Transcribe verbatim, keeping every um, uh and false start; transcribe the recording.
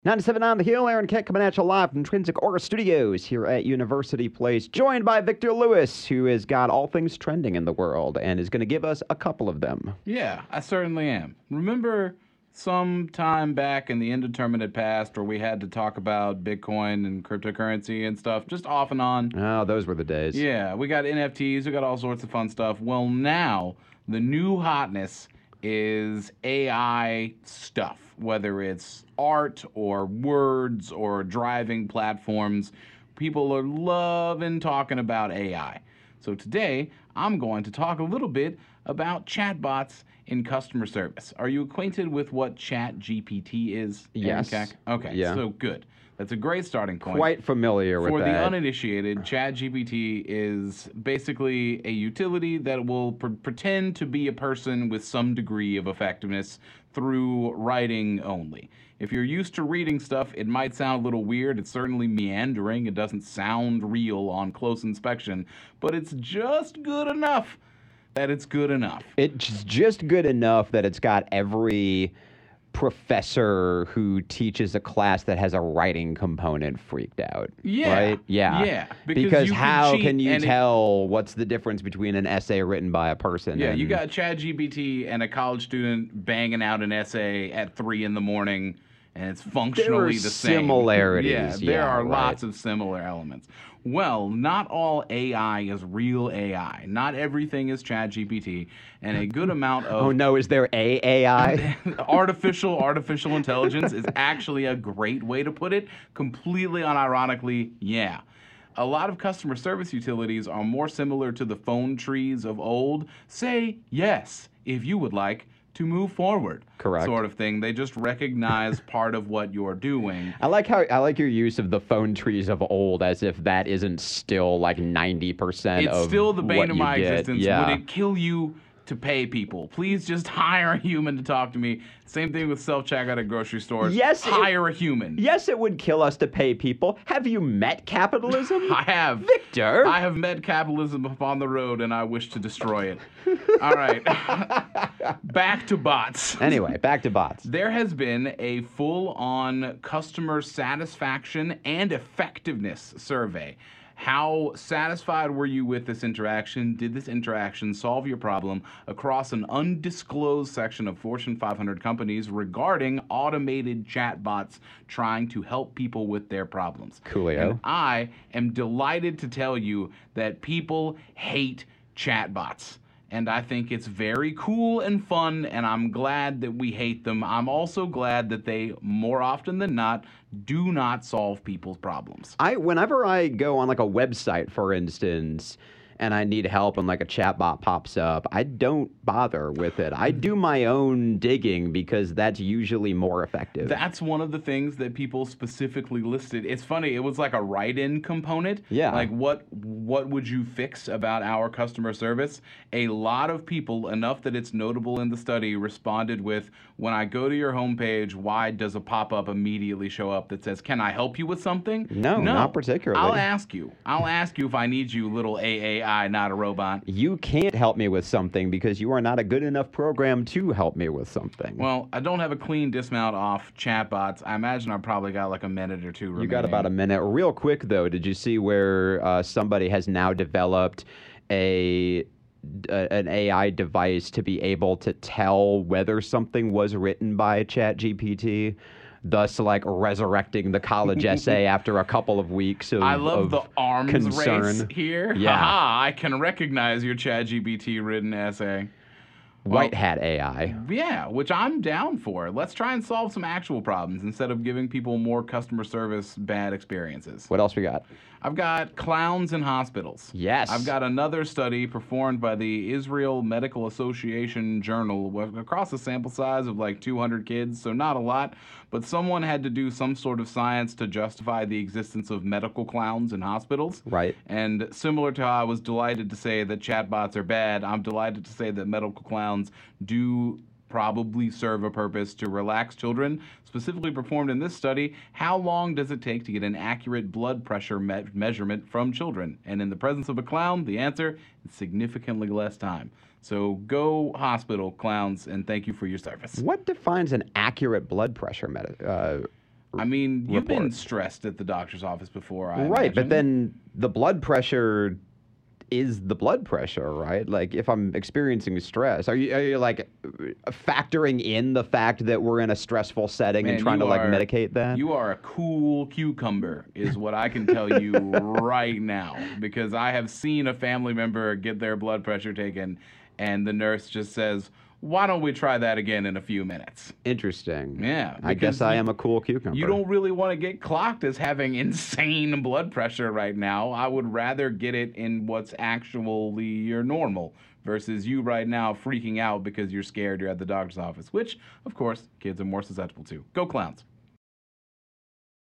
ninety-seven on the Hill, Aaron Kent coming at you live from Intrinsic Aura Studios here at University Place, joined by Victor Lewis, who has got all things trending in the world and is going to give us a couple of them. Yeah, I certainly am. Remember some time back in the indeterminate past where we had to talk about Bitcoin and cryptocurrency and stuff just off and on? Oh, those were the days. Yeah, we got N F Ts, we got all sorts of fun stuff. Well, now the new hotness is A I stuff, whether it's art or words or driving platforms. People are loving talking about A I. So today, I'm going to talk a little bit about chatbots in customer service. Are you acquainted with what ChatGPT is? Aaron Yes. Keck? Okay, Yeah. so good. That's a great starting point. Quite familiar with For the that. uninitiated, ChatGPT is basically a utility that will pr- pretend to be a person with some degree of effectiveness through writing only. If you're used to reading stuff, it might sound a little weird. It's certainly meandering. It doesn't sound real on close inspection, but it's just good enough that it's good enough. It's just good enough that it's got every professor who teaches a class that has a writing component freaked out. Yeah, Right? Yeah. yeah, Because, because you can how cheat can you and it- tell what's the difference between an essay written by a person Yeah, and you got ChatGPT and a college student banging out an essay at three in the morning, and it's functionally the same. similarities, Yeah, there yeah, are right. lots of similar elements. Well, not all A I is real A I. Not everything is ChatGPT, and a good amount of Oh no, is there a AI? artificial artificial intelligence is actually a great way to put it. Completely unironically, yeah. A lot of customer service utilities are more similar to the phone trees of old. Say yes if you would like to move forward. Correct. Sort of thing. They just recognize part of what you're doing. I like how I like your use of the phone trees of old, as if that isn't still like ninety percent It's of still the bane what of you my get. existence. Yeah. Would it kill you to pay people? Please just hire a human to talk to me. Same thing with self-checkout at grocery stores. Yes, it- hire a human. Yes, it would kill us to pay people. Have you met capitalism? I have. Victor. I have met capitalism upon the road and I wish to destroy it. All right. Back to bots. Anyway, back to bots. There has been a full-on customer satisfaction and effectiveness survey. How satisfied were you with this interaction? Did this interaction solve your problem across an undisclosed section of Fortune five hundred companies regarding automated chatbots trying to help people with their problems? Coolio. And I am delighted to tell you that people hate chatbots. And I think it's very cool and fun, and I'm glad that we hate them. I'm also glad that they, more often than not, do not solve people's problems. I whenever I go on like a website, for instance, and I need help and like a chatbot pops up, I don't bother with it. I do my own digging because that's usually more effective. That's one of the things that people specifically listed. It's funny, it was like a write-in component. Yeah. Like what what would you fix about our customer service? A lot of people, enough that it's notable in the study, responded with, when I go to your homepage, why does a pop-up immediately show up that says, can I help you with something? No, not particularly. I'll ask you. I'll ask you if I need you, little A A I, not a robot. You can't help me with something because you are not a good enough program to help me with something. Well, I don't have a clean dismount off chatbots. I imagine I probably got like a minute or two remaining. You got about a minute. Real quick, though, did you see where uh, somebody has now developed a, a an A I device to be able to tell whether something was written by ChatGPT, thus like resurrecting the college essay after a couple of weeks of I love of the arms concern. race here. Yeah. Haha, I can recognize your ChatGPT written essay. White hat A I. Yeah, which I'm down for. Let's try and solve some actual problems instead of giving people more customer service bad experiences. What else we got? I've got clowns in hospitals. Yes. I've got another study performed by the Israel Medical Association Journal wa- across a sample size of like two hundred kids, so not a lot, but someone had to do some sort of science to justify the existence of medical clowns in hospitals. Right. And similar to how I was delighted to say that chatbots are bad, I'm delighted to say that medical clowns do probably serve a purpose to relax children. Specifically performed in this study, how long does it take to get an accurate blood pressure me- measurement from children? And in the presence of a clown, the answer is significantly less time. So go hospital, clowns, and thank you for your service. What defines an accurate blood pressure med- uh, I mean, you've been report. stressed at the doctor's office before, I Right, but imagine. then the blood pressure is the blood pressure, right? Like if I'm experiencing stress, are you are you like factoring in the fact that we're in a stressful setting and Man, trying to you like are- medicate that? You are a cool cucumber, is what I can tell you right now, because I have seen a family member get their blood pressure taken, and the nurse just says, "Why don't we try that again in a few minutes?" Interesting. Yeah, I guess because I you- am a cool cucumber. You don't really want to get clocked as having insane blood pressure right now. I would rather get it in what's actually your normal versus you right now freaking out because you're scared you're at the doctor's office, which, of course, kids are more susceptible to. Go Clowns.